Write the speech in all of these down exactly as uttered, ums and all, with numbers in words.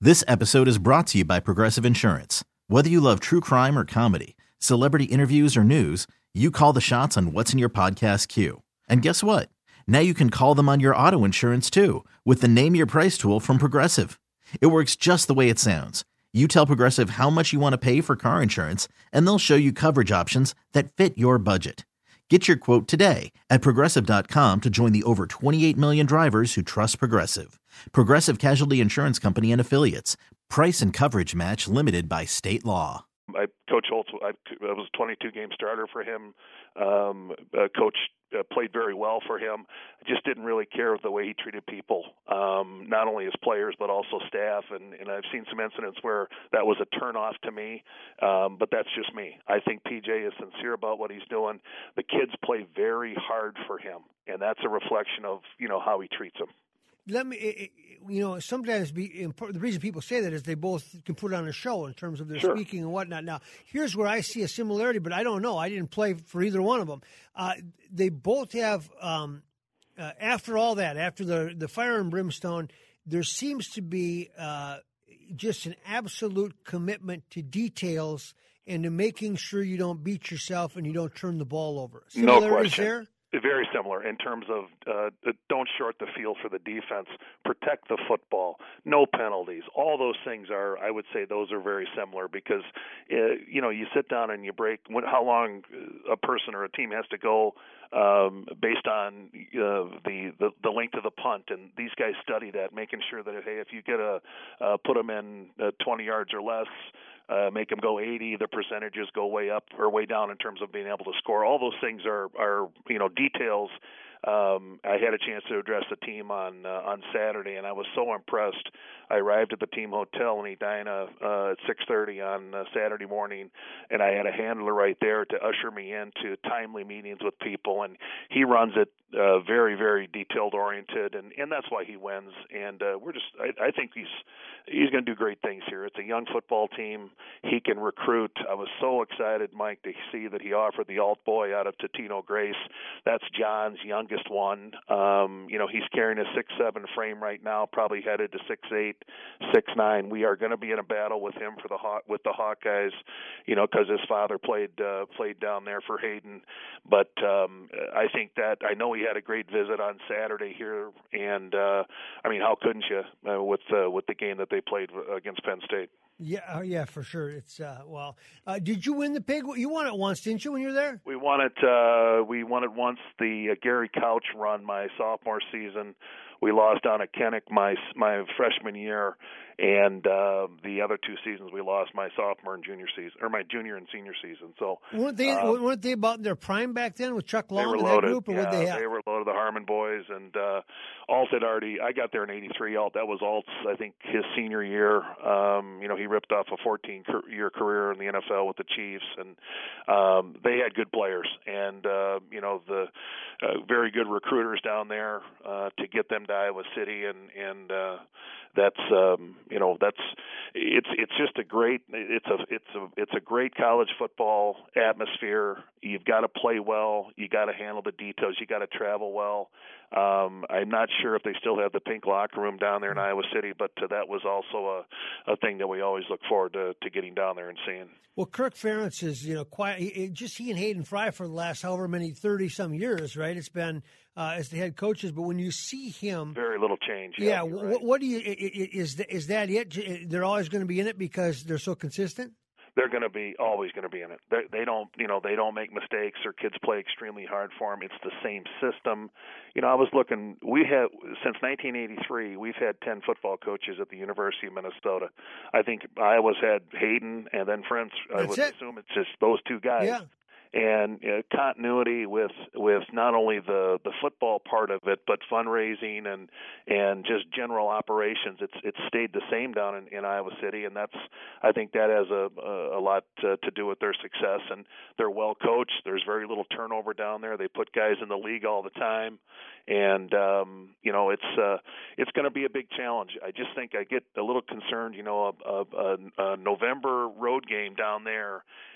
This episode is brought to you by Progressive Insurance. Whether you love true crime or comedy, celebrity interviews or news, you call the shots on what's in your podcast queue. And guess what? Now you can call them on your auto insurance too with the Name Your Price tool from Progressive. It works just the way it sounds. You tell Progressive how much you want to pay for car insurance, and they'll show you coverage options that fit your budget. Get your quote today at Progressive dot com to join the over twenty-eight million drivers who trust Progressive. Progressive Casualty Insurance Company and Affiliates. Price and coverage match limited by state law. I, Coach Holtz, I, I was a twenty-two game starter for him. Um, uh, Coach uh, played very well for him. I just didn't really care the way he treated people, um, not only as players but also staff. And, and I've seen some incidents where that was a turnoff to me, um, but that's just me. I think P J is sincere about what he's doing. The kids play very hard for him, and that's a reflection of, you know, how he treats them. Let me, you know, sometimes be important. The reason people say that is they both can put on a show in terms of their Sure. speaking and whatnot. Now, here's where I see a similarity, but I don't know. I didn't play for either one of them. Uh, they both have, um, uh, after all that, after the the fire and brimstone, there seems to be uh, just an absolute commitment to details and to making sure you don't beat yourself and you don't turn the ball over. No Similarities question. there? Very similar in terms of uh, don't short the field for the defense, protect the football, no penalties. All those things are, I would say, those are very similar because, uh, you know, you sit down and you break when, how long a person or a team has to go um, based on uh, the, the the length of the punt, and these guys study that, making sure that hey, if you get a uh, put them in uh, twenty yards or less. Uh, make them go eighty, the percentages go way up or way down in terms of being able to score. All those things are, are you know, details. Um, I had a chance to address the team on uh, on Saturday, and I was so impressed. I arrived at the team hotel in Edina uh, at six thirty on uh, Saturday morning, and I had a handler right there to usher me into timely meetings with people, and he runs it uh, very, very detailed-oriented, and, and that's why he wins. And uh, we're just, I, I think he's he's going to do great things here. It's a young football team. He can recruit. I was so excited, Mike, to see that he offered the alt boy out of Totino Grace. That's John's youngest one. Um, you know, he's carrying a six seven frame right now, probably headed to six eight, six nine. We are going to be in a battle with him for the Haw- with the Hawkeyes, you know, because his father played uh, played down there for Hayden. But um, I think that I know he had a great visit on Saturday here, and uh, I mean, how couldn't you uh, with uh, with the game that they played against Penn State? Yeah, oh, yeah, for sure. It's uh, well. Uh, did you win the pig? You won it once, didn't you? When you were there, we won it. Uh, we won it once. The uh, Gary Couch run my sophomore season. We lost down at Kenneck my my freshman year, and uh, the other two seasons we lost my sophomore and junior season, or my junior and senior season. So weren't they um, weren't they about their prime back then with Chuck Long they were and loaded. that group, or yeah, what they have? They were loaded. The Harmon boys and uh, Alt had already. I got there in eighty-three. Alt that was Alt's, I think, his senior year. Um, you know, he ripped off a fourteen-year career in the N F L with the Chiefs, and um, they had good players, and uh, you know the uh, very good recruiters down there uh, to get them to Iowa City, and and uh, that's um, you know that's it's it's just a great it's a it's a it's a great college football atmosphere. You've got to play well, you got to handle the details, you got to travel well. Um, I'm not sure if they still have the pink locker room down there in Iowa City, but uh, that was also a, a thing that we always look forward to, to getting down there and seeing. Well, Kirk Ferentz is, you know, quiet. He, just he and Hayden Fry for the last however many thirty some years, right? It's been uh, as the head coaches, but when you see him, very little change. Yeah. yeah what, right. what do you is is that it? They're always going to be in it because they're so consistent. They're going to be always going to be in it. They, they don't, you know, they don't make mistakes. Their kids play extremely hard for them. It's the same system. You know, I was looking. We have since nineteen eighty-three. We've had ten football coaches at the University of Minnesota. I think Iowa's had Hayden and then French. I That's would it. assume it's just those two guys. Yeah. And uh, continuity with with not only the, the football part of it, but fundraising and and just general operations. It's it's stayed the same down in, in Iowa City, and that's I think that has a a lot to, to do with their success. And they're well coached. There's very little turnover down there. They put guys in the league all the time, and um, you know it's uh, it's going to be a big challenge. I just think I get a little concerned. You know, a, a, a November road game down there.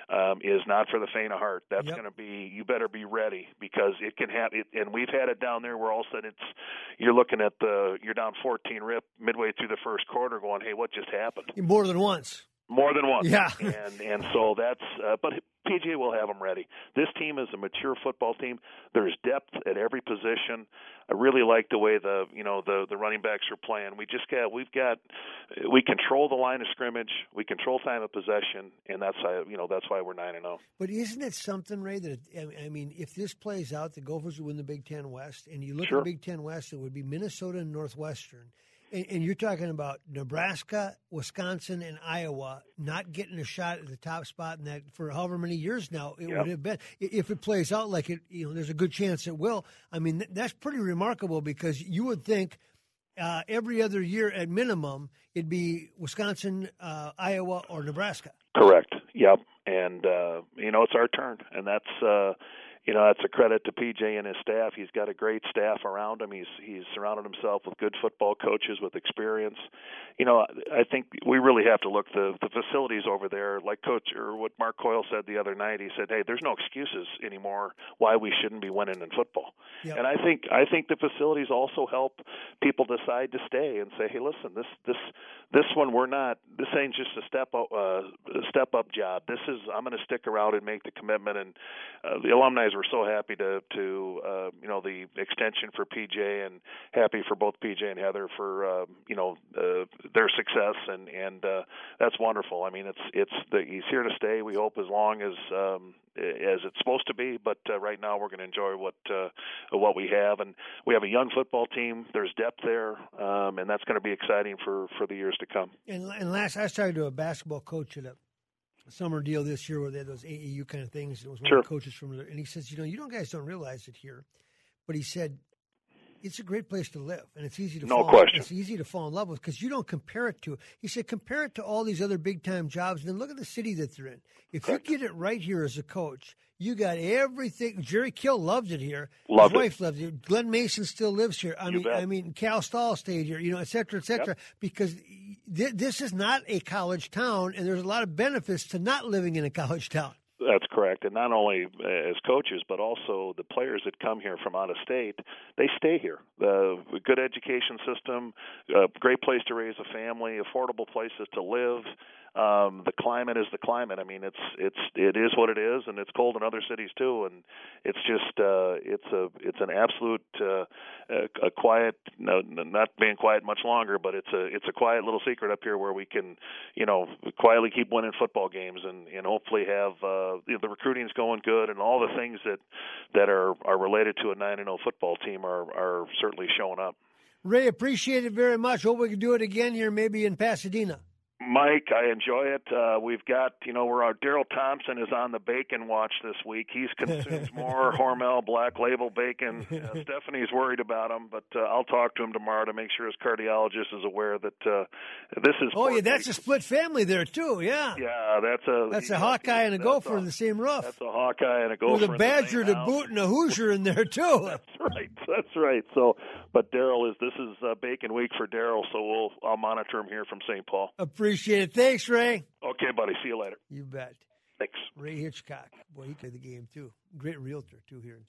um, is not for the faint of heart. That's yep. going to be, you better be ready, because it can happen. And we've had it down there where all of a sudden it's, you're looking at the, you're down fourteen rip midway through the first quarter going, hey, what just happened? More than once. More than once. Yeah. and and so that's, uh, but P G A will have them ready. This team is a mature football team. There's depth at every position. I really like the way the, you know, the, the running backs are playing. We just got, we've got, we control the line of scrimmage. We control time of possession. And that's why, you know, that's why we're nine and oh. But isn't it something, Ray, that, I mean, if this plays out, the Gophers will win the Big Ten West, and you look Sure. at the Big Ten West, it would be Minnesota and Northwestern. And, and you're talking about Nebraska, Wisconsin, and Iowa not getting a shot at the top spot in that for however many years now it yep. would have been. If it plays out like it, you know, there's a good chance it will. I mean, th- that's pretty remarkable, because you would think uh, every other year at minimum it'd be Wisconsin, uh, Iowa, or Nebraska. Correct. Yep. And uh, you know, it's our turn, and that's. Uh, You know, that's a credit to P J and his staff. He's got a great staff around him. He's he's surrounded himself with good football coaches with experience. You know, I think we really have to look the the facilities over there, like Coach or what Mark Coyle said the other night. He said, "Hey, there's no excuses anymore why we shouldn't be winning in football." Yep. And I think I think the facilities also help people decide to stay and say, "Hey, listen, this this this one we're not. This ain't just a step up uh, a step up job. This is I'm going to stick around and make the commitment." And uh, the alumni we're so happy to, to uh, you know, the extension for P J, and happy for both P J and Heather for, uh, you know, uh, their success, and and uh, that's wonderful. I mean, it's it's the, he's here to stay. We hope as long as um, as it's supposed to be. But uh, right now, we're going to enjoy what uh, what we have, and we have a young football team. There's depth there, um, and that's going to be exciting for, for the years to come. And, and last, I was talking to a basketball coach at a summer deal this year where they had those A A U kind of things. It was one sure. of the coaches from there, and he says, you know, you don't guys don't realize it here, but he said it's a great place to live, and it's easy to no fall. question. It's easy to fall in love with, because you don't compare it to. He said compare it to all these other big time jobs, and then look at the city that they're in. If Correct. You get it right here as a coach, you got everything. Jerry Kill loved it here. Loved His it. wife loved it. Glenn Mason still lives here. I you mean, bet. I mean, Cal Stahl stayed here. You know, et cetera, et cetera. Yep. Because th- this is not a college town, and there's a lot of benefits to not living in a college town. That's correct. And not only as coaches, but also the players that come here from out of state, they stay here. The good education system, a great place to raise a family, affordable places to live. Um, the climate is the climate. I mean, it's it's it is what it is, and it's cold in other cities too. And it's just uh, it's a it's an absolute uh, a, a quiet, no, not being quiet much longer, but it's a it's a quiet little secret up here where we can, you know, quietly keep winning football games, and, and hopefully have uh, you know, the recruiting's going good, and all the things that that are, are related to a nine and oh football team are are certainly showing up. Ray, appreciate it very much. Hope we can do it again here, maybe in Pasadena. Mike, I enjoy it. Uh, we've got, you know, we're our Daryl Thompson is on the bacon watch this week. He's consumes more Hormel Black Label bacon. Uh, Stephanie's worried about him, but uh, I'll talk to him tomorrow to make sure his cardiologist is aware that uh, this is. Oh, yeah, that's bacon. A split family there too. Yeah. Yeah, that's a. That's a Hawkeye and a Gopher a, in the same roof. That's a Hawkeye and a Gopher. With a Badger to boot and a Hoosier in there too. That's right. That's right. So, but Daryl is this is uh, bacon week for Daryl, so we'll I'll monitor him here from Saint Paul. Appreciate it. Thanks, Ray. Okay, buddy. See you later. You bet. Thanks. Ray Hitchcock. Boy, he played the game, too. Great realtor, too, here in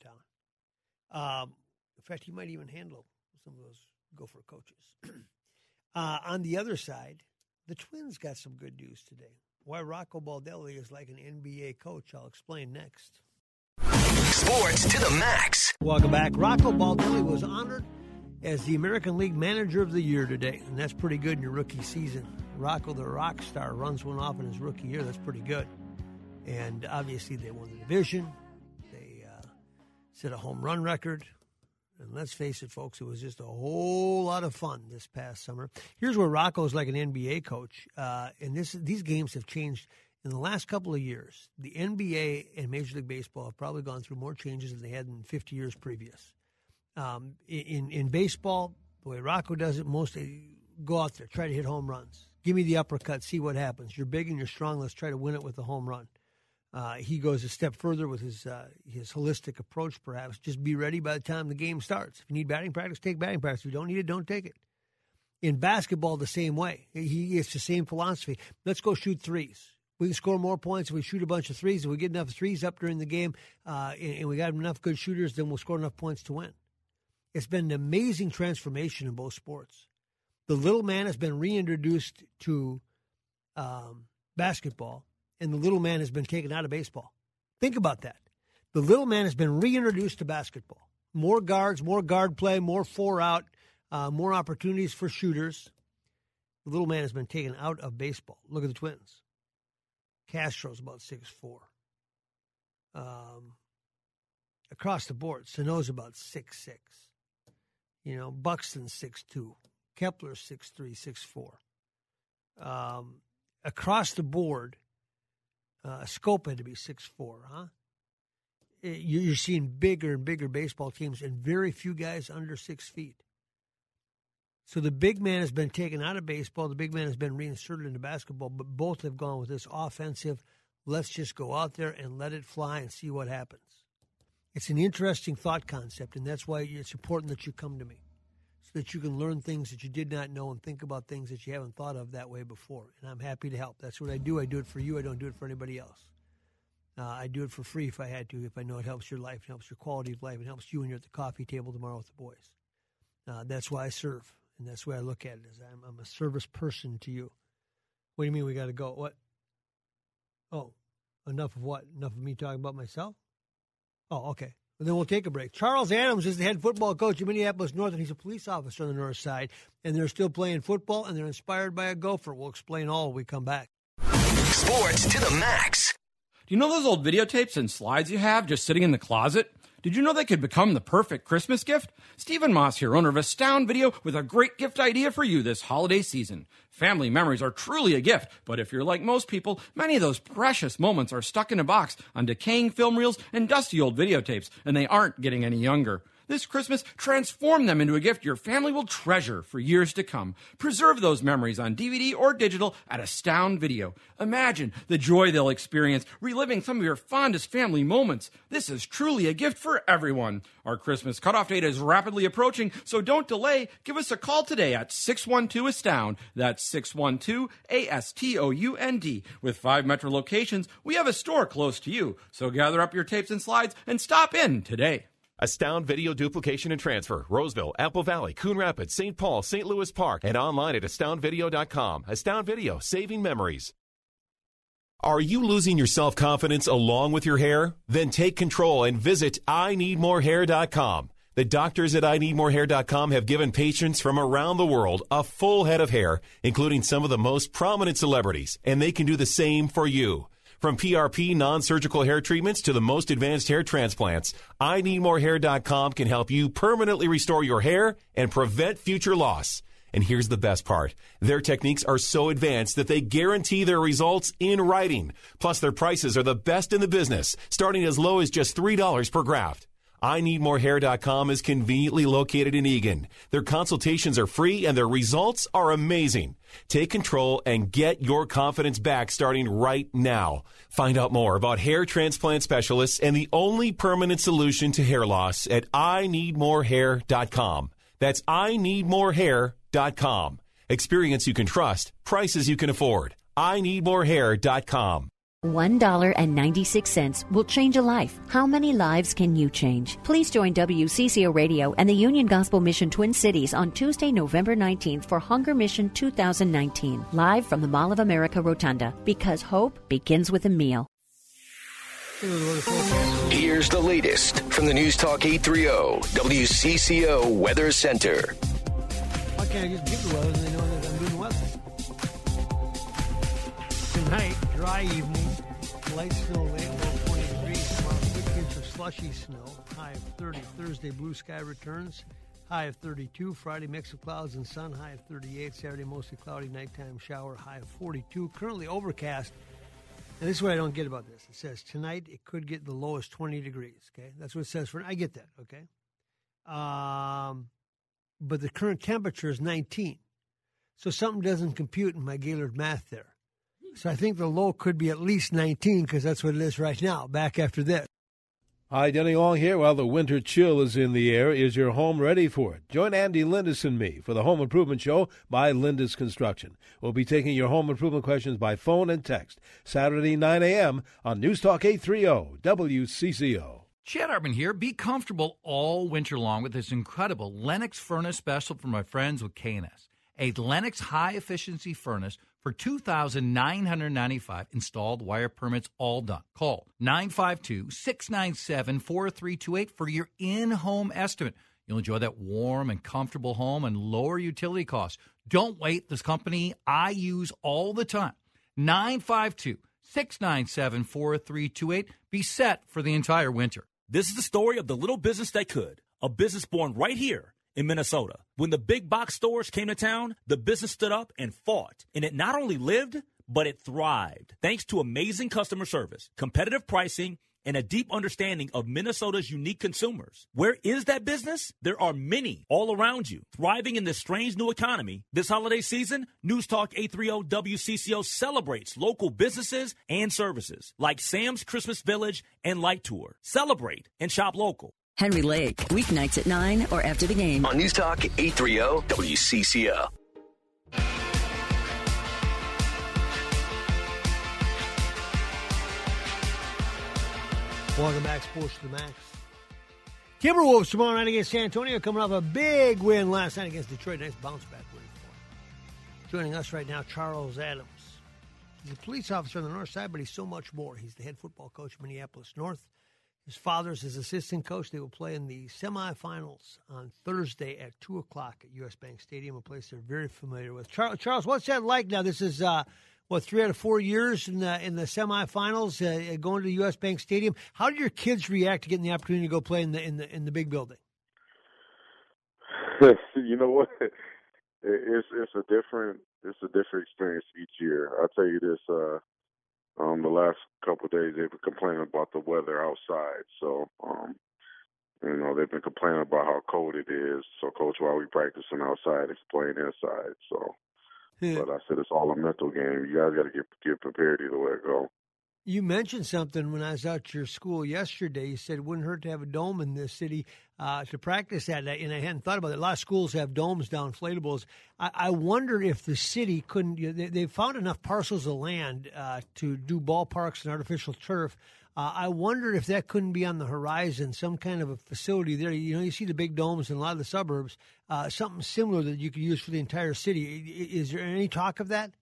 town. Um, in fact, he might even handle some of those Gopher coaches. uh, on the other side, the Twins got some good news today. Why Rocco Baldelli is like an N B A coach, I'll explain next. Sports to the max. Welcome back. Rocco Baldelli was honored as the American League Manager of the Year today, and that's pretty good in your rookie season. Rocco, the rock star, runs one off in his rookie year. That's pretty good. And obviously they won the division. They uh, set a home run record. And let's face it, folks, it was just a whole lot of fun this past summer. Here's where Rocco's like an N B A coach. Uh, and this these games have changed in the last couple of years. The N B A and Major League Baseball have probably gone through more changes than they had in fifty years previous. Um, in, in baseball, the way Rocco does it, most go out there, try to hit home runs. Give me the uppercut, see what happens. You're big and you're strong. Let's try to win it with a home run. Uh, he goes a step further with his uh, his holistic approach, perhaps. Just be ready by the time the game starts. If you need batting practice, take batting practice. If you don't need it, don't take it. In basketball, the same way. He It's the same philosophy. Let's go shoot threes. We can score more points if we shoot a bunch of threes. If we get enough threes up during the game uh, and, and we got enough good shooters, then we'll score enough points to win. It's been an amazing transformation in both sports. The little man has been reintroduced to um, basketball, and the little man has been taken out of baseball. Think about that. The little man has been reintroduced to basketball. More guards, more guard play, more four out, uh, more opportunities for shooters. The little man has been taken out of baseball. Look at the Twins. Castro's about six foot four. Um, across the board, Sano's about six foot six. You know, Buxton's six foot two. Kepler's six foot three, six foot four. Um, across the board, uh, Scope had to be six foot four, huh? You're seeing bigger and bigger baseball teams and very few guys under six feet. So the big man has been taken out of baseball. The big man has been reinserted into basketball, but both have gone with this offensive, let's just go out there and let it fly and see what happens. It's an interesting thought concept, and that's why it's important that you come to me so that you can learn things that you did not know and think about things that you haven't thought of that way before. And I'm happy to help. That's what I do. I do it for you. I don't do it for anybody else. Uh, I do it for free if I had to, if I know it helps your life, it helps your quality of life, it helps you when you're at the coffee table tomorrow with the boys. Uh, that's why I serve, and that's the way I look at it, is I'm, I'm a service person to you. What do you mean we got to go? What? Oh, enough of what? Enough of me talking about myself? Oh, okay. Well, then we'll take a break. Charles Adams is the head football coach of Minneapolis North, and he's a police officer on the north side, and they're still playing football, and they're inspired by a Gopher. We'll explain all when we come back. Sports to the max. Do you know those old videotapes and slides you have just sitting in the closet? Did you know they could become the perfect Christmas gift? Stephen Moss here, owner of Astound Video, with a great gift idea for you this holiday season. Family memories are truly a gift, but if you're like most people, many of those precious moments are stuck in a box on decaying film reels and dusty old videotapes, and they aren't getting any younger. This Christmas, transform them into a gift your family will treasure for years to come. Preserve those memories on D V D or digital at Astound Video. Imagine the joy they'll experience reliving some of your fondest family moments. This is truly a gift for everyone. Our Christmas cutoff date is rapidly approaching, so don't delay. Give us a call today at six one two ASTOUND. That's six one two A S T O U N D. With five metro locations, we have a store close to you. So gather up your tapes and slides and stop in today. Astound Video Duplication and Transfer, Roseville, Apple Valley, Coon Rapids, Saint Paul, Saint Louis Park, and online at astound video dot com. Astound Video, saving memories. Are you losing your self-confidence along with your hair? Then take control and visit I need more hair dot com. The doctors at I need more hair dot com have given patients from around the world a full head of hair, including some of the most prominent celebrities, and they can do the same for you. From P R P non-surgical hair treatments to the most advanced hair transplants, I need more hair dot com can help you permanently restore your hair and prevent future loss. And here's the best part. Their techniques are so advanced that they guarantee their results in writing. Plus, their prices are the best in the business, starting as low as just three dollars per graft. I need more hair dot com is conveniently located in Eagan. Their consultations are free and their results are amazing. Take control and get your confidence back starting right now. Find out more about hair transplant specialists and the only permanent solution to hair loss at I need more hair dot com. That's I need more hair dot com. Experience you can trust, prices you can afford. I need more hair dot com. one dollar and ninety-six cents will change a life. How many lives can you change? Please join W C C O Radio and the Union Gospel Mission Twin Cities on Tuesday, November nineteenth for Hunger Mission two thousand nineteen, live from the Mall of America Rotunda, because hope begins with a meal. Here's the latest from the News Talk eight thirty W C C O Weather Center. Why can't I just give the weather and they know that I'm doing weather? Tonight, dry evening, light snow late, low twenty degrees, tomorrow quick inch of slushy snow, high of thirty. Thursday, blue sky returns, high of thirty-two. Friday, mix of clouds and sun, high of thirty-eight. Saturday, mostly cloudy, nighttime shower, high of forty-two. Currently overcast. And this is what I don't get about this. It says tonight it could get the lowest twenty degrees, okay? That's what it says for, I get that, okay? Um, but the current temperature is nineteen. So something doesn't compute in my Gaylord math there. So I think the low could be at least nineteen because that's what it is right now, back after this. Hi, Denny Long here. Well, the winter chill is in the air. Is your home ready for it? Join Andy Lindis and me for the Home Improvement Show by Lindis Construction. We'll be taking your home improvement questions by phone and text Saturday, nine a.m. on News Talk eight thirty W C C O. Chad Hartman here. Be comfortable all winter long with this incredible Lennox furnace special from my friends with K and S. A Lennox high-efficiency furnace for two thousand nine hundred ninety-five dollars. Installed, wire permits, all done. Call nine five two, six nine seven, four three two eight for your in-home estimate. You'll enjoy that warm and comfortable home and lower utility costs. Don't wait. This company I use all the time. nine five two, six nine seven, four three two eight. Be set for the entire winter. This is the story of the little business that could. A business born right here in Minnesota. When the big box stores came to town, the business stood up and fought. And it not only lived, but it thrived. Thanks to amazing customer service, competitive pricing, and a deep understanding of Minnesota's unique consumers. Where is that business? There are many all around you, thriving in this strange new economy. This holiday season, News Talk eight thirty W C C O celebrates local businesses and services like Sam's Christmas Village and Light Tour. Celebrate and shop local. Henry Lake, weeknights at nine or after the game. On News Talk eight thirty W C C O. Welcome back, Sports to the Max. Timberwolves tomorrow night against San Antonio, coming off a big win last night against Detroit. Nice bounce-back win for them. Joining us right now, Charles Adams. He's a police officer on the north side, but he's so much more. He's the head football coach of Minneapolis North. His father's his assistant coach. They will play in the semifinals on Thursday at two o'clock at U S. Bank Stadium, a place they're very familiar with. Charles, Charles what's that like now? This is, uh, what, three out of four years in the, in the semifinals, uh, going to the U S. Bank Stadium. How did your kids react to getting the opportunity to go play in the in the, in the big building? You know what? It's it's a different it's a different experience each year. I'll tell you this. Uh, Um, the last couple of days, they've been complaining about the weather outside. So, um, you know, they've been complaining about how cold it is. So, Coach, while we practicing outside, it's playing inside. So, yeah. But I said it's all a mental game. You guys got to get get prepared either way it go. You mentioned something when I was out at your school yesterday. You said it wouldn't hurt to have a dome in this city uh, to practice at, and I hadn't thought about it. A lot of schools have domes down, inflatables. I, I wonder if the city couldn't. You know, they, they found enough parcels of land uh, to do ballparks and artificial turf. Uh, I wonder if that couldn't be on the horizon, some kind of a facility there. You know, you see the big domes in a lot of the suburbs, uh, something similar that you could use for the entire city. Is there any talk of that?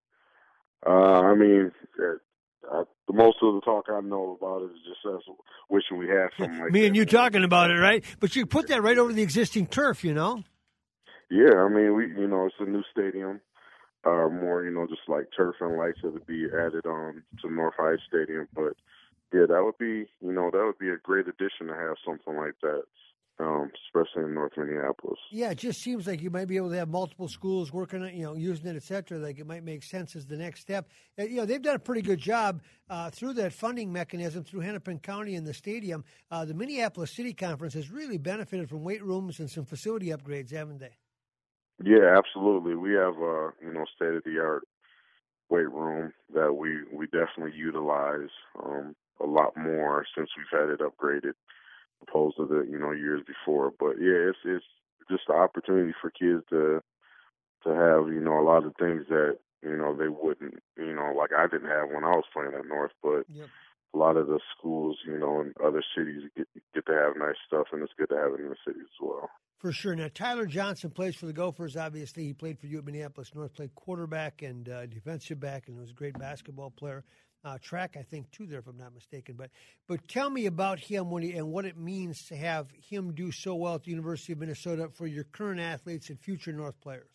Uh, I mean, uh, the most of the talk I know about it is just us wishing we had something like that. Me and you talking about it, right? But you put that right over the existing turf, you know? Yeah, I mean, we you know, it's a new stadium. Uh, more, you know, just like turf and lights that would be added on to North High Stadium. But, yeah, that would be, you know, that would be a great addition to have something like that, um, especially in North Minneapolis. Yeah, it just seems like you might be able to have multiple schools working on, you know, using it, et cetera. Like it might make sense as the next step. Uh, you know, they've done a pretty good job uh, through that funding mechanism through Hennepin County and the stadium. Uh, the Minneapolis City Conference has really benefited from weight rooms and some facility upgrades, haven't they? Yeah, absolutely. We have a, you know, state-of-the-art weight room that we, we definitely utilize um, a lot more since we've had it upgraded opposed to the, you know, years before. But, yeah, it's it's just the opportunity for kids to to have, you know, a lot of things that, you know, they wouldn't, you know, like I didn't have when I was playing at North. But yep. A lot of the schools, you know, in other cities get, get to have nice stuff, and it's good to have it in the city as well. For sure. Now, Tyler Johnson plays for the Gophers, obviously. He played for you at Minneapolis North, played quarterback and uh, defensive back, and was a great basketball player. Uh, track, I think, too, there, if I'm not mistaken. But but tell me about him when he, and what it means to have him do so well at the University of Minnesota for your current athletes and future North players.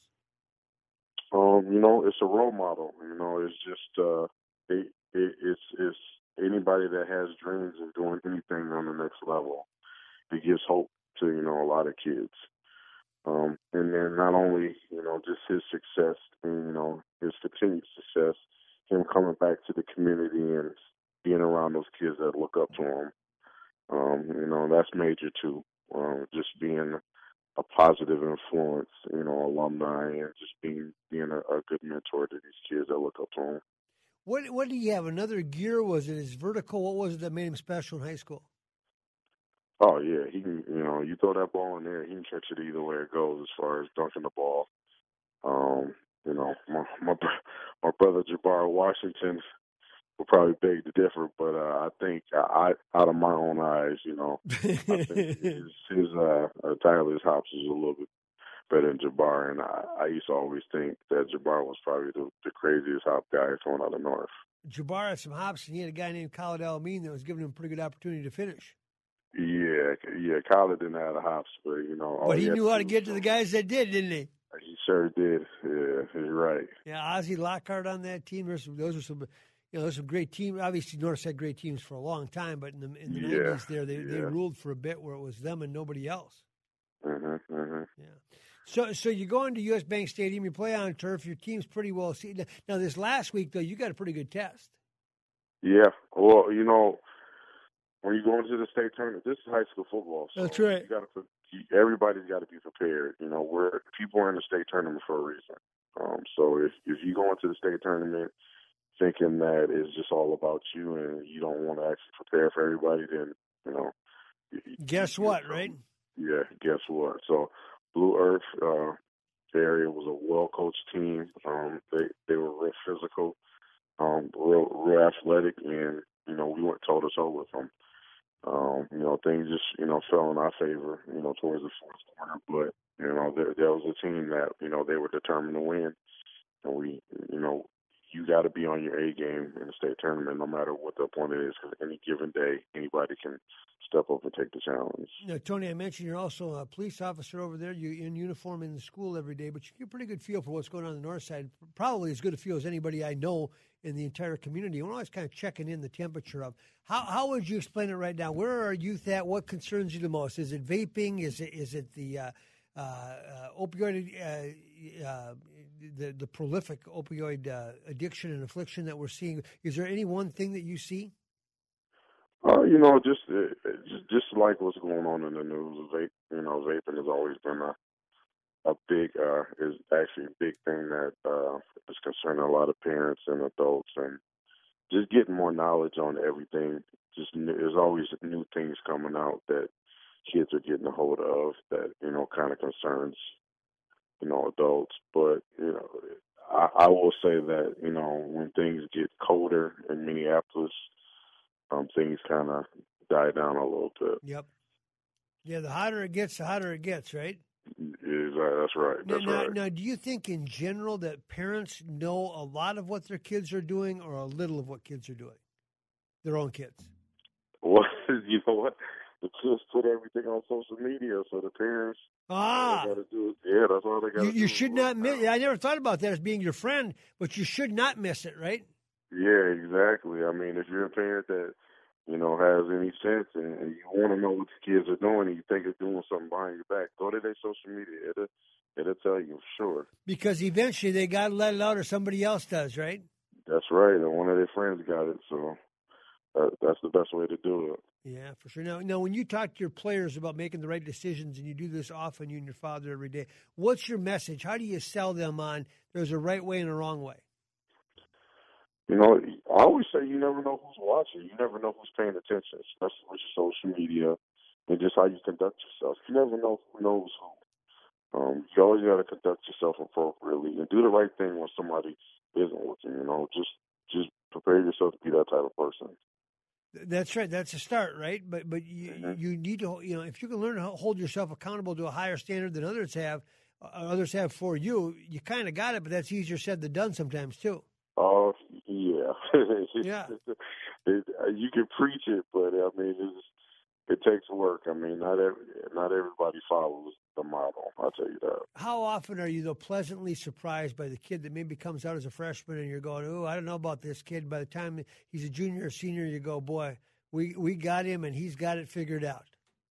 Um, you know, it's a role model. You know, it's just uh, it, it, it's it's anybody that has dreams of doing anything on the next level. It gives hope to, you know, a lot of kids. Um, and then not only, you know, just his success and, you know, his continued success, him coming back to the community and being around those kids that look up to him. Um, you know, that's major too. Um, just being a positive influence, you know, alumni, and just being being a, a good mentor to these kids that look up to him. What what did he have? Another gear? Was it his vertical? What was it that made him special in high school? Oh yeah, he can. You know, you throw that ball in there, he can catch it either way it goes. As far as dunking the ball, um, you know, my my, my brother Jabbar Washington will probably beg to differ, but uh, I think I, out of my own eyes, you know, I think his, his uh, uh, Tyler's Hops is a little bit better than Jabbar, and I, I used to always think that Jabbar was probably the, the craziest hop guy coming out of North. Jabbar had some hops, and he had a guy named Khalid El-Amin that was giving him a pretty good opportunity to finish. Yeah, yeah, Khalid didn't have the hops, but, you know. But he, he knew how to get to the guys that did, didn't he? He sure did. Yeah, you're right. Yeah, Ozzie Lockhart on that team. Those, those are some, you know, those are great teams. Obviously, Norris had great teams for a long time, but in the in the yeah, nineties, there they, yeah. they ruled for a bit where it was them and nobody else. Mm-hmm, mm-hmm. Yeah. So, so you go into U S. Bank Stadium, you play on turf. Your team's pretty well seen. Now, this last week though, you got a pretty good test. Yeah. Well, you know, when you go into the state tournament, this is high school football. So That's right. You got to. Everybody's got to be prepared. You know, we're people are in the state tournament for a reason. Um, so if if you go into the state tournament thinking that it's just all about you and you don't want to actually prepare for everybody, then you know. Guess you, what, you know, right? Yeah. Guess what? So Blue Earth uh, area was a well coached team. Um, they they were real physical, um, real real athletic, and you know we went toe to toe with them. Um, you know, things just, you know, fell in our favor, you know, towards the fourth quarter. But, you know, there, there was a team that, you know, they were determined to win. And we, you know, you got to be on your A game in the state tournament no matter what the opponent is. Because any given day, anybody can step up and take the challenge. Now, Tony, I mentioned you're also a police officer over there. You're in uniform in the school every day, but you get a pretty good feel for what's going on, on the north side. Probably as good a feel as anybody I know in the entire community. We're always kind of checking in the temperature of how how would you explain it right now? Where are our youth at? What concerns you the most? Is it vaping? Is it is it the uh, uh, uh, opioid, uh, uh, the the prolific opioid uh, addiction and affliction that we're seeing? Is there any one thing that you see? Uh, you know, just, uh, just just like what's going on in the news, vape. You know, vaping has always been a a big uh, is actually a big thing that uh, is concerning a lot of parents and adults, and just getting more knowledge on everything. Just new, there's always new things coming out that kids are getting a hold of that you know kind of concerns you know adults. But you know, I, I will say that you know when things get colder in Minneapolis, um, things kind of die down a little bit. Yep. Yeah, the hotter it gets, the hotter it gets, right? Is right. That's right. That's now, right. Now, do you think in general that parents know a lot of what their kids are doing or a little of what kids are doing? Their own kids? Well, you know what? The kids put everything on social media, so the parents ah. all they got to do is, yeah, that's all they got to you, do. You should not miss I never thought about that as being your friend, but you should not miss it, right? Yeah, exactly. I mean, if you're a parent that, you know, has any sense and, and you want to know what the kids are doing and you think they're doing something behind your back, go to their social media. It'll, it'll tell you for sure. Because eventually they got to let it out or somebody else does, right? That's right. And one of their friends got it, so uh, that's the best way to do it. Yeah, for sure. Now, now, when you talk to your players about making the right decisions, and you do this often, you and your father every day, what's your message? How do you sell them on there's a right way and a wrong way? You know, I always say you never know who's watching. You never know who's paying attention, especially with your social media and just how you conduct yourself. You never know who knows who. Um, you always got to conduct yourself appropriately and do the right thing when somebody isn't looking. You know, just just prepare yourself to be that type of person. That's right. That's a start, right? But but you, mm-hmm. you need to, you know, if you can learn to hold yourself accountable to a higher standard than others have, uh, others have for you, you kind of got it. But that's easier said than done sometimes too. Oh yeah, yeah. it, you can preach it, but I mean, it's, it takes work. I mean, not every not everybody follows the model. I'll tell you that. How often are you though pleasantly surprised by the kid that maybe comes out as a freshman and you're going, oh, I don't know about this kid. By the time he's a junior or senior, you go, boy, we we got him and he's got it figured out.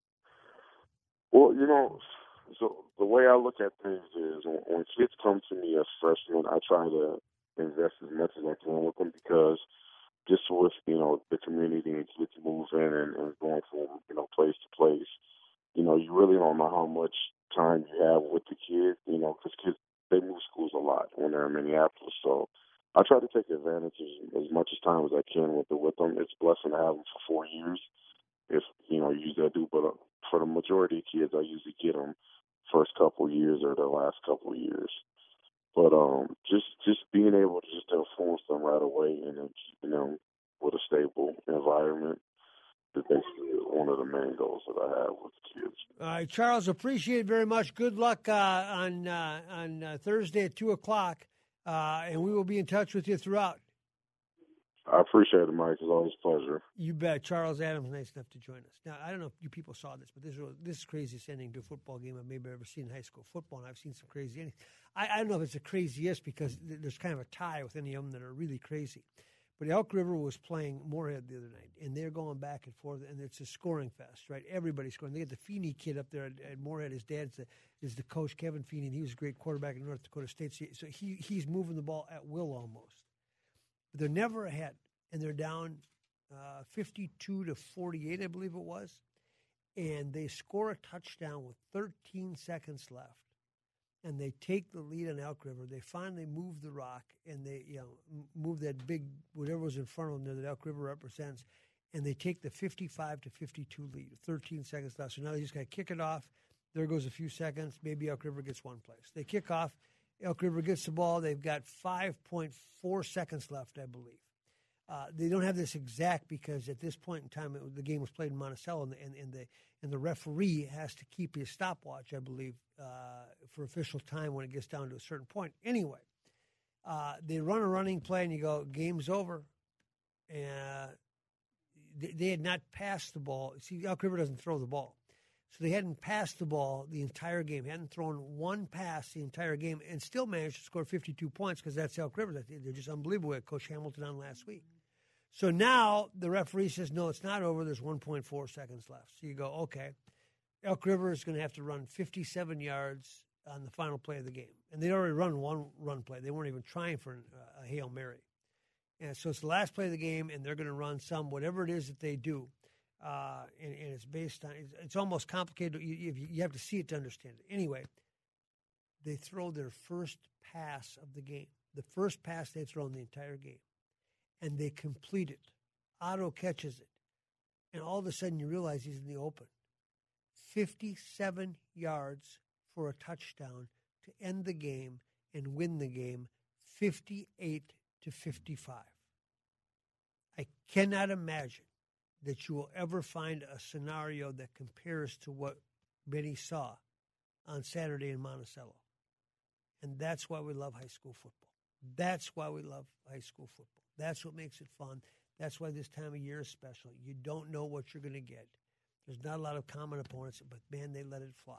Well, you know, so the way I look at things is when, when kids come to me as freshmen, I try to invest as much as I can with them because just with, you know, the community and kids moving and, and going from, you know, place to place, you know, you really don't know how much time you have with the kids, you know, because kids, they move schools a lot when they're in Minneapolis. So I try to take advantage of as much as time as I can with, the, with them. It's a blessing to have them for four years. if you know, usually I do. But uh, for the majority of kids, I usually get them first couple of years or the last couple of years. But um, just just being able to just influence them right away and then keeping them with a stable environment is basically one of the main goals that I have with the kids. All right, Charles, appreciate it very much. Good luck uh, on uh, on uh, Thursday at two o'clock, uh, and we will be in touch with you throughout. I appreciate it, Mike. It's always a pleasure. You bet. Charles Adams, nice enough to join us. Now, I don't know if you people saw this, but this is this is the craziest ending to a football game I've maybe ever seen in high school football, and I've seen some crazy endings. I, I don't know if it's the craziest because there's kind of a tie with any of them that are really crazy. But Elk River was playing Moorhead the other night, and they're going back and forth, and it's a scoring fest, right? Everybody's scoring. They got the Feeney kid up there at, at Moorhead. His dad's the, is the coach, Kevin Feeney, and he was a great quarterback in North Dakota State. So he he's moving the ball at will almost. But they're never ahead. And they're down uh, fifty-two to forty-eight, I believe it was. And they score a touchdown with thirteen seconds left. And they take the lead on Elk River. They finally move the rock, and they, you know, move that big, whatever was in front of them there that Elk River represents. And they take the fifty-five to fifty-two lead, thirteen seconds left. So now they just got to kick it off. There goes a few seconds. Maybe Elk River gets one place. They kick off. Elk River gets the ball. They've got five point four seconds left, I believe. Uh, they don't have this exact because at this point in time, it, the game was played in Monticello, and, and, and, the, and the referee has to keep his stopwatch, I believe, uh, for official time when it gets down to a certain point. Anyway, uh, they run a running play, and you go, game's over. And they, they had not passed the ball. See, Elk River doesn't throw the ball. So they hadn't passed the ball the entire game, hadn't thrown one pass the entire game, and still managed to score fifty-two points because that's Elk River. They're just unbelievable. We had Coach Hamilton on last week. So now the referee says, no, it's not over. There's one point four seconds left. So you go, okay. Elk River is going to have to run fifty-seven yards on the final play of the game. And they'd already run one run play. They weren't even trying for a Hail Mary. And so it's the last play of the game, and they're going to run some, whatever it is that they do. Uh, and, and it's based on, it's, it's almost complicated. You, you have to see it to understand it. Anyway, they throw their first pass of the game, the first pass they've thrown the entire game. And they complete it. Otto catches it. And all of a sudden you realize he's in the open. fifty-seven yards for a touchdown to end the game and win the game fifty-eight to fifty-five. I cannot imagine that you will ever find a scenario that compares to what Benny saw on Saturday in Monticello. And that's why we love high school football. That's why we love high school football. That's what makes it fun. That's why this time of year is special. You don't know what you're going to get. There's not a lot of common opponents, but, man, they let it fly.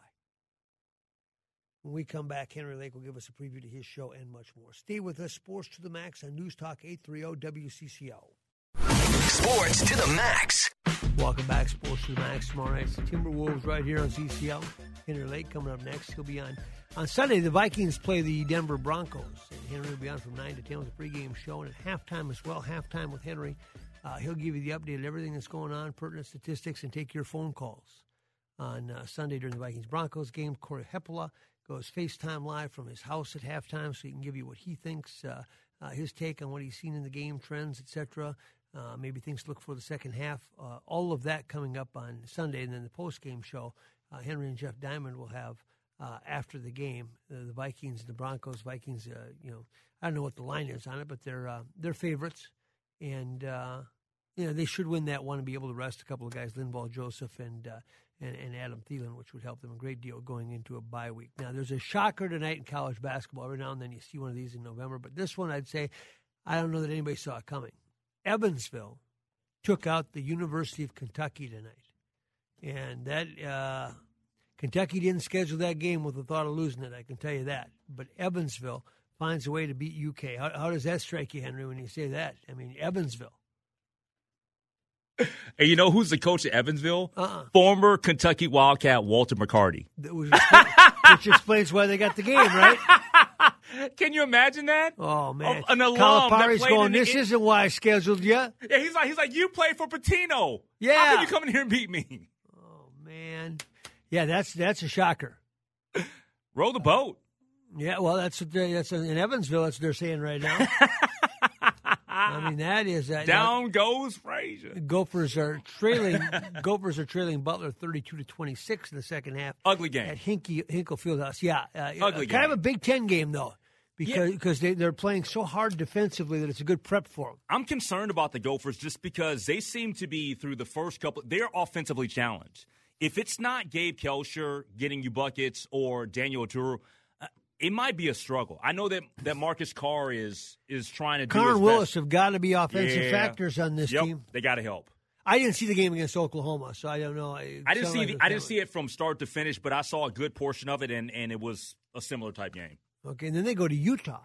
When we come back, Henry Lake will give us a preview to his show and much more. Stay with us. Sports to the Max on News Talk eight thirty W C C O. Sports to the Max. Welcome back, Sports to the Max. Tomorrow night's the Timberwolves right here on C C L. Henry Lake coming up next. He'll be on. On Sunday, the Vikings play the Denver Broncos. And Henry will be on from nine to ten with a pregame show. And at halftime as well, halftime with Henry. Uh, he'll give you the update of everything that's going on, pertinent statistics, and take your phone calls. On uh, Sunday during the Vikings-Broncos game, Corey Heppola goes FaceTime live from his house at halftime so he can give you what he thinks, uh, uh, his take on what he's seen in the game, trends, et cetera, uh, maybe things to look for the second half. Uh, all of that coming up on Sunday. And then the post-game show, uh, Henry and Jeff Diamond will have uh, after the game, uh, the Vikings and the Broncos. Vikings, uh, you know, I don't know what the line is on it, but they're, uh, they're favorites. And, uh, you know, they should win that one and be able to rest a couple of guys, Linval Joseph and, uh, and and Adam Thielen, which would help them a great deal going into a bye week. Now, there's a shocker tonight in college basketball. Every now and then you see one of these in November. But this one, I'd say, I don't know that anybody saw it coming. Evansville took out the University of Kentucky tonight. And that uh, Kentucky didn't schedule that game with the thought of losing it, I can tell you that. But Evansville finds a way to beat U K. How, how does that strike you, Henry, when you say that? I mean, Evansville. And you know who's the coach at Evansville? Uh-uh. Former Kentucky Wildcat Walter McCarty. Which explains why they got the game, right? Can you imagine that? Oh, man. An alum Calipari's that going, in this the, isn't why I scheduled you. Yeah, he's like, he's like, you play for Patino. Yeah. How can you come in here and beat me? Oh, man. Yeah, that's that's a shocker. Row the boat. Yeah, well, that's what they, that's in Evansville. That's what they're saying right now. I mean, that is uh, down now, goes Frazier. Gophers are trailing. Gophers are trailing Butler thirty-two to twenty-six in the second half. Ugly game at Hinkle Hinkle Fieldhouse. Yeah, uh, ugly kind game. of a Big Ten game though, because Yeah. because they they're playing so hard defensively that it's a good prep for them. I'm concerned about the Gophers just because they seem to be through the first couple. They're offensively challenged. If it's not Gabe Kelscher getting you buckets or Daniel Oturu, uh, it might be a struggle. I know that, that Marcus Carr is is trying to do Carr his and Willis best. have got to be offensive Yeah. factors on this Yep, team. they got to help. I didn't see the game against Oklahoma, so I don't know. I didn't Sound see like the, it I was didn't see it from start to finish, but I saw a good portion of it, and, and it was a similar type game. Okay, and then they go to Utah.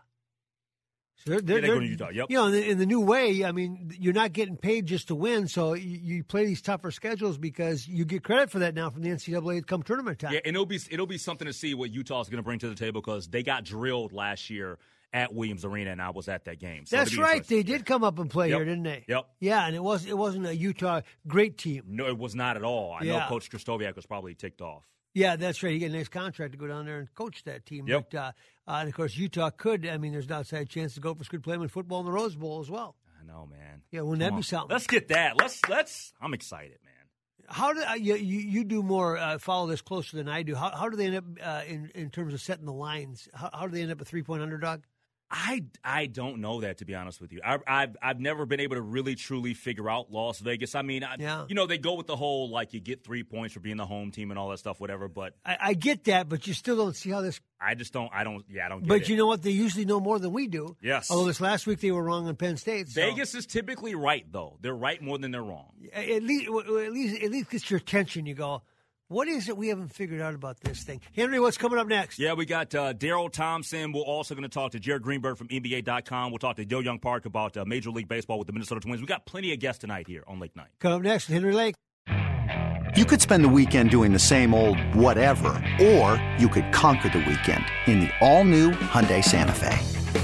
So they're, they're, Yeah, they go they're- to Utah, yep. You know, in the, in the new way, I mean, you're not getting paid just to win, so you, you play these tougher schedules because you get credit for that now from the N C double A come tournament time. Yeah, and it'll be it'll be something to see what Utah's going to bring to the table because they got drilled last year at Williams Arena, and I was at that game. So That's it'll be right. interesting. They did come up and play Yep. here, didn't they? Yep. Yeah, and it was it wasn't a Utah great team. No, it was not at all. I know Yeah. Coach Kristoviak was probably ticked off. Yeah, that's right. He got a nice contract to go down there and coach that team. Yep. But, uh, uh, and of course, Utah could. I mean, there's an outside chance the Gophers could play them in football in the Rose Bowl as well. I know, man. Yeah, wouldn't that Come be on. something? Let's get that. Let's let's. I'm excited, man. How do uh, you, you you do more uh, follow this closer than I do? How how do they end up uh, in in terms of setting the lines? How, how do they end up a three point underdog? I, I don't know that, to be honest with you. I, I've I've never been able to really truly figure out Las Vegas. I mean, I, Yeah. you know, they go with the whole like you get three points for being the home team and all that stuff, whatever. But I, I get that, but you still don't see how this. I just don't. I don't. Yeah, I don't. Get But it. you know what? They usually know more than we do. Yes. Although this last week they were wrong on Penn State. So. Vegas is typically right, though. They're right more than they're wrong. At least, at least, at least gets your attention. You go, what is it we haven't figured out about this thing? Henry, what's coming up next? Yeah, we got uh, Daryl Thompson. We're also going to talk to Jared Greenberg from N B A dot com. We'll talk to Yo Young Park about uh, Major League Baseball with the Minnesota Twins. We got plenty of guests tonight here on Lake Night. Coming up next, Henry Lake. You could spend the weekend doing the same old whatever, or you could conquer the weekend in the all-new Hyundai Santa Fe.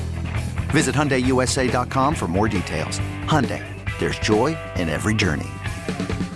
Visit Hyundai U S A dot com for more details. Hyundai, there's joy in every journey.